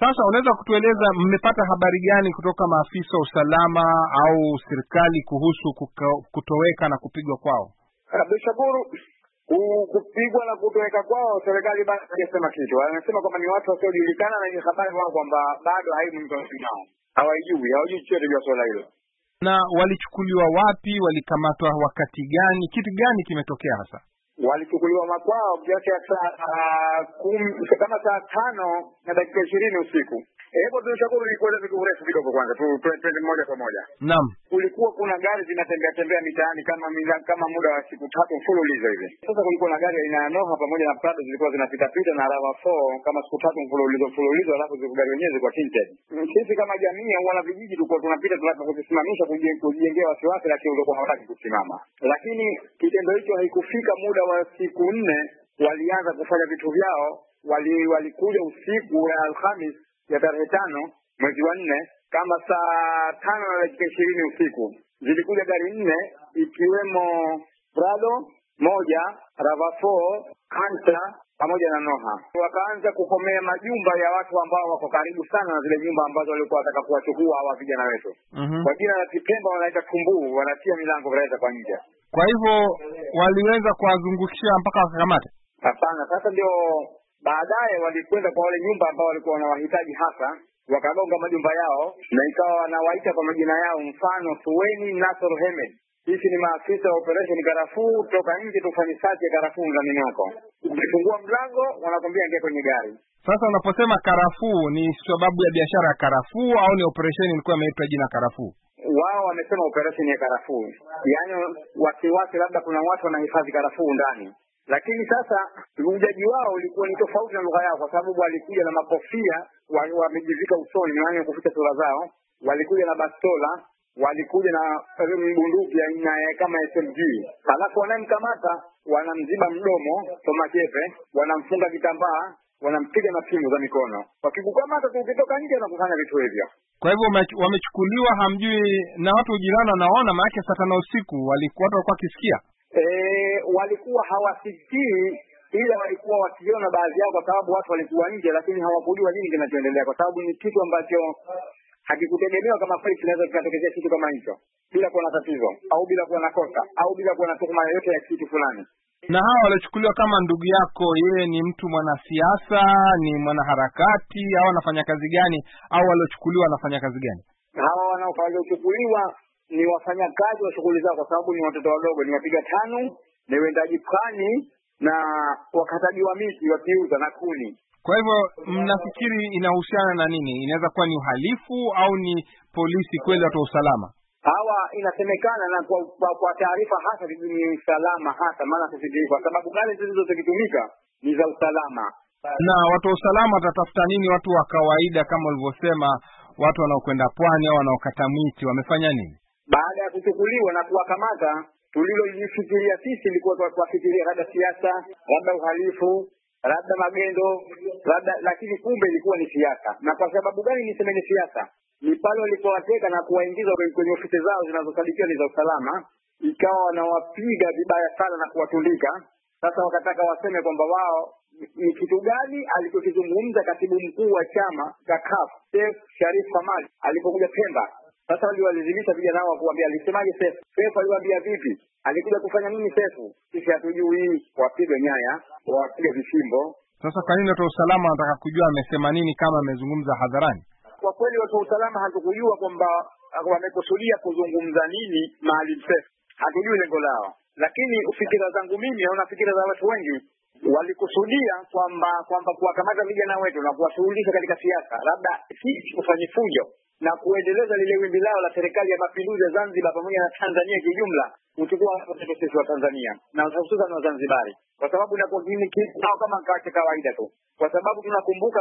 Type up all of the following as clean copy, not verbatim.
Sasa unaweza kutueleza mmepata habari gani kutoka maafisa usalama au serikali kuhusu kutoweka na kupigwa kwao? Abdushakur, kupigwa na kutoweka kwao serikali bado hajasema kitu. Anasema kwamba ni watu wasiojulikana na ni habari wao kwamba bado haimu mkononi nao. Hawajui chochote juu ya swala hilo. Na walichukuliwa wapi, walikamatwa wakati gani, kitu gani kimetokea hasa? Walichukuliwa makwao kiasi ya kama saa 5:20 usiku. Hebu tunashukuru ni kueleza vitu virefu kidogo kwanza. Twende moja kwa moja. Naam. Kulikuwa kuna gari zinatembea mitaani kama muda wa siku 3 mfululizo hivi. Sasa kulikuwa na gari aina ya Noha pamoja na Prado zilikuwa zinapita na RAV4 kama siku 3 mfululizo alafu zile gari wenyewe kwa tinted. Sisi kama jamii au wana vijiji tulikuwa tunapita tunapokusimamisha kujengea wasiwasi, lakini ulikuwa hawataki kusimama. Lakini kitendo hicho haikufika muda wa siku 4 walianza kufanya vitu vyao. Walikuja usiku wa Alhamis ya tarehe 5 mwezi wa 4 kama saa 5:20 usiku. Zilikuja gari 4 ikiwemo Prado 1, RAV4, Hunter pamoja na Noha. Wakaanza kukomea majumba ya watu ambao wako karibu sana na zile nyumba ambazo walikuwa wataka kuwachukua hawa vijana wetu. Kwa jina la Kipemba wanaita tumbuu, wanatia milango wanaita kwa nje. Kwa hivyo waliweza kuwazungushia mpaka wakakamata? Hapana, sasa ndio baadaye walikwenda kwa wale nyumba ambao walikuwa wanawahitaji hasa, wakagonga majumba yao na ikawa wanawaita kwa majina yao, mfano Suweni Nasr Hemed. Sisi ni maafisa wa operation Karafuu, toka nje tufanye search ya Karafuu ndani mwako. Ukifungua mlango wanakwambia ingia kwenye gari. Sasa unaposema Karafuu ni sababu ya biashara ya Karafuu au ni operation ilikuwa imeitwa jina Karafuu? Wao wamesema operation ya Karafuu. Yaani wasiwasi labda kuna watu wanahifadhi Karafuu ndani. Lakini sasa ujaji wao ulikuwa ni tofauti na lugha yao, kwa sababu walikuja na makofia wamejivika usoni na kuficha sura zao, walikuja na bastola, walikuja na bunduki aina kama SMG. Halafu wanamkamata, wanamziba mdomo kama kepe, wanamfunga kitambaa, wanampiga na simu za mikono. Wakikukamata ukitoka nje na kufanya vitu hivyo. Kwa hivyo wamechukuliwa, hamjui, na watu ujirani wanaona, maana saa 5 usiku walikuwa wakisikia. Walikuwa hawasikii, ila walikuwa wakiona baadhi yao, kwa sababu watu walikuwa nje, lakini hawakujua nini kinachoendelea, kwa sababu ni kitu ambacho hakikutegemewa kama kweli kinaweza kutokea kitu kama hicho bila kuwa na tatizo au bila kuwa na kosa au bila kuwa na tuhuma yoyote ya kitu fulani. Na hawa waliochukuliwa kama ndugu yako, yeye ni mtu mwanasiasa, ni mwanaharakati au anafanya kazi gani, au waliochukuliwa wanafanya kazi gani? Hawa waliochukuliwa ni wafanyakazi wa shughuli zao, kwa sababu ni watoto wadogo, ni wapiga tano, ni wendaji pwani na wakataji wa miti wakiuza na kuni. Kwa hivyo mnafikiri inahusiana na nini? Inaweza kuwa ni uhalifu au ni polisi kweli, watu wa usalama? Hawa inasemekana na kwa taarifa hasa ni usalama hasa, maana sisi kwa sababu gari zilizotumika ni za usalama. Na watu wa usalama watatafuta nini watu wa kawaida kama ulivyosema, watu wanaokwenda pwani au wanaokata miti wamefanya nini? Baada ya kuchukuliwa na kuwakamata, tulilojifikiria sisi ilikuwa tuwafikiria labda siasa, labda uhalifu, labda magendo, lakini kumbe ilikuwa ni siasa. Na kwa sababu gani niseme ni siasa? Ni pale walipowateka na kuwaingiza kwenye ofisi zao zinazosadikiwa ni za usalama, ikawa wanawapiga vibaya sana na kuwatundika. Sasa wakataka waseme kwamba wao ni kitu gani alichokizungumza katibu mkuu wa chama cha CUF Seif Sharif Hamad alipokuja Pemba. Sasa walilazimisha vijana wao kuambia alisemaje Seif. Seif aliwaambia vipi? Alikuja kufanya nini Seif? Sisi hatujui, wapige nyaya, wapige vishimbo. Sasa kwa nini watu wa usalama wanataka kujua amesema nini kama amezungumza hadharani? Kwa kweli watu wa usalama hatukujua kwamba wamekusudia kuzungumza nini Maalim Seif. Hatujui lengo lao. Lakini fikira zangu mimi na fikira za watu wengi walikusudia kwamba kuwakamata vijana wetu na kuwashughulisha katika siasa, labda sisi kufanya fujo na kuendeleza lile wimbi lao la serikali ya mapinduzi ya Zanzibar pamoja na Tanzania kijumla, kuchukua watu sisi wa Tanzania na hususan wa Zanzibari, kwa sababu inakuwa ni kitu kama kawaida kawaida tu, kwa sababu tunakumbuka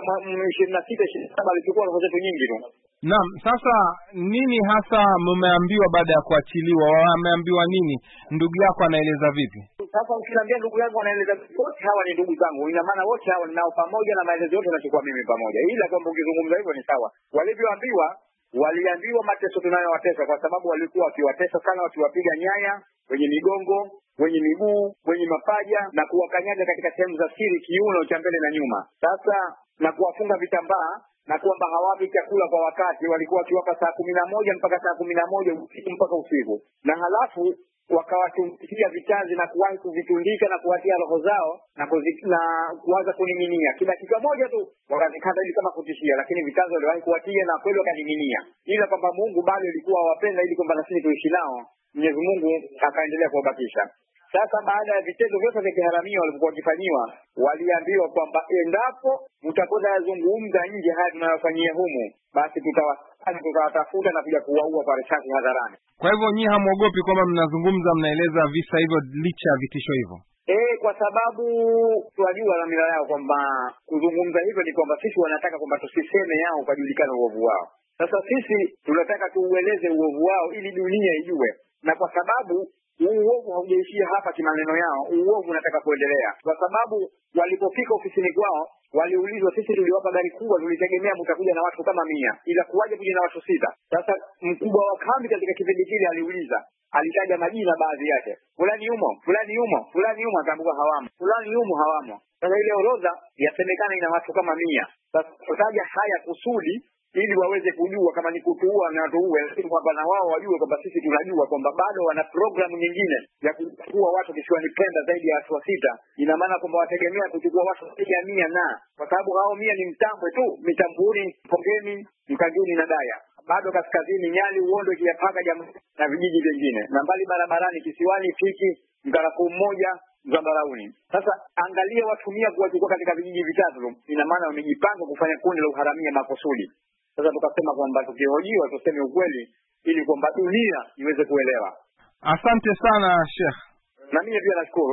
26 alichukua roho zetu nyingi tu. Naam, sasa nini hasa mmeambiwa baada ya kuachiliwa? Wameambiwa nini? Ndugu yako anaeleza vipi? Sasa ukiniambia ndugu yangu anaeleza, wote hawa ni ndugu zangu, ina maana wote hawa ninao pamoja na maelezo yote nachukua mimi pamoja, ila kwamba ukizungumza hivyo ni sawa. Walivyoambiwa, waliambiwa mateso tunayowatesa, kwa sababu walikuwa wakiwatesa sana, wakiwapiga nyaya kwenye migongo, kwenye miguu, kwenye mapaja na kuwakanyaga katika sehemu za siri, kiuno cha mbele na nyuma. Sasa na kuwafunga vitambaa na kwamba hawapi chakula kwa wakati. Walikuwa wakiwapa saa 11 mpaka saa 11 usiku mpaka usiku, na halafu wakawatumia vitanzi na kuwahi kuvitundika na kuwatia roho zao na kuanza kuning'inia. Kila dakika moja tu wakazikata ili kama kutishia, lakini vitanzi waliwahi kuwatia na kweli wakaning'inia, ila kwamba Mungu bado alikuwa awapenda ili kwamba na sisi tuishi nao. Mwenyezi Mungu akaendelea kuwabakisha. Sasa baada ya vitendo vyote vya kiharamia walivyokuwa wakifanyiwa, waliambiwa kwamba endapo mtakwenda yazungumza nje haya tunayofanyia humu, basi tutawatafuta na kuja kuwaua kwa risasi hadharani. Kwa hivyo nyinyi hamuogopi kwamba mnazungumza, mnaeleza visa hivyo licha ya vitisho hivyo? Kwa sababu tunajua na mila yao kwamba kuzungumza hivyo ni kwamba sisi wanataka kwamba tusiseme yao ukajulikana uovu wao. Sasa sisi tunataka tuueleze uovu wao ili dunia ijue, na kwa sababu uovu haujaishia hapa kimaneno yao, uovu unataka kuendelea. Kwa sababu walipofika ofisini kwao waliulizwa, sisi tuliwapa gari kubwa, tulitegemea mtakuja na watu kama 100, ila kuwaje kuja na watu 6? Sasa mkubwa wa kambi katika kipindi kile aliuliza, alitaja majina baadhi yake, fulani yumo, fulani yumo, fulani yumo, akaambiwa hawamo, fulani yumo, hawamo. Sasa ile orodha yasemekana ina watu kama 100. Sasa tutaja haya kusudi ili waweze kujua kama ni kutuua na tuue, lakini kwamba na wao wajue kwamba sisi tunajua kwamba bado wana programu nyingine ya kuchukua watu kisiwani Pemba zaidi ya watu 6. Ina maana kwamba wategemea kuchukua watu 100 na kwa sababu hao 100 ni Mtambwe tu, Mitambuni, Pongeni, Mkanjuni na Daya, bado kaskazini Nyali, Uondo, Kiapaka, Jamhuri na vijiji vingine, na mbali barabarani Kisiwani, Fiki, Mkarafu mmoja, Zambarauni. Sasa angalia watu 100 kuwachukua katika vijiji vitatu, ina maana wamejipanga kufanya kundi la uharamia makusudi. Sasa tukasema kwamba tukihojiwa tuseme ukweli ili kwamba dunia iweze kuelewa. Asante sana Sheikh. Na mimi pia nashukuru.